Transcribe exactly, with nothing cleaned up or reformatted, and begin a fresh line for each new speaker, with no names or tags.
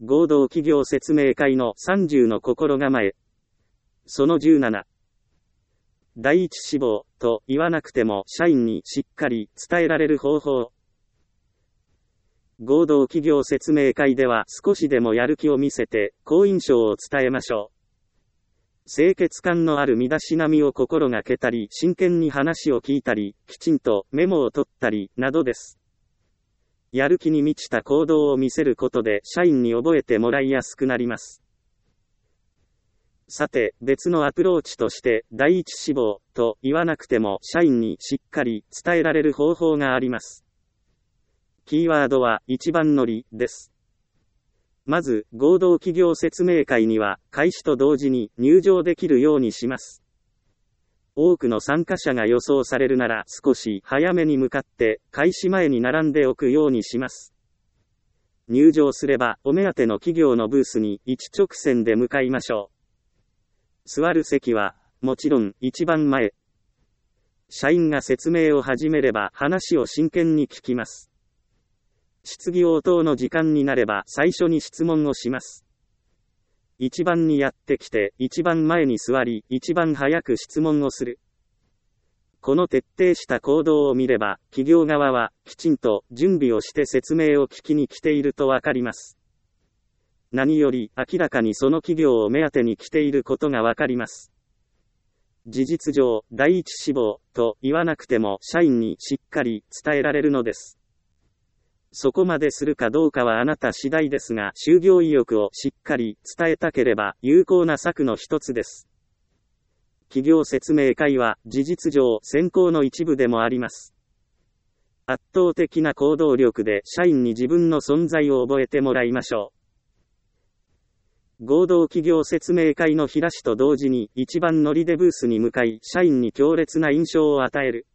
合同企業説明会のさんじゅうの心構え。そのじゅうなな。第一志望と言わなくても社員にしっかり伝えられる方法。合同企業説明会では少しでもやる気を見せて好印象を伝えましょう。清潔感のある身だしなみを心がけたり、真剣に話を聞いたり、きちんとメモを取ったり、などです。やる気に満ちた行動を見せることで社員に覚えてもらいやすくなります。さて、別のアプローチとして、第一志望と言わなくても社員にしっかり伝えられる方法があります。キーワードは一番乗りです。まず、合同企業説明会には開始と同時に入場できるようにします。多くの参加者が予想されるなら少し早めに向かって開始前に並んでおくようにします。入場すればお目当ての企業のブースに一直線で向かいましょう。座る席はもちろん一番前。社員が説明を始めれば話を真剣に聞きます。質疑応答の時間になれば最初に質問をします。一番にやってきて、一番前に座り、一番早く質問をする。この徹底した行動を見れば、企業側はきちんと準備をして説明を聞きに来ているとわかります。何より明らかにその企業を目当てに来ていることがわかります。事実上、第一志望と言わなくても社員にしっかり伝えられるのです。そこまでするかどうかはあなた次第ですが、就業意欲をしっかり伝えたければ有効な策の一つです。企業説明会は事実上選考の一部でもあります。圧倒的な行動力で社員に自分の存在を覚えてもらいましょう。合同企業説明会の日出しと同時に一番乗りでブースに向かい、社員に強烈な印象を与える。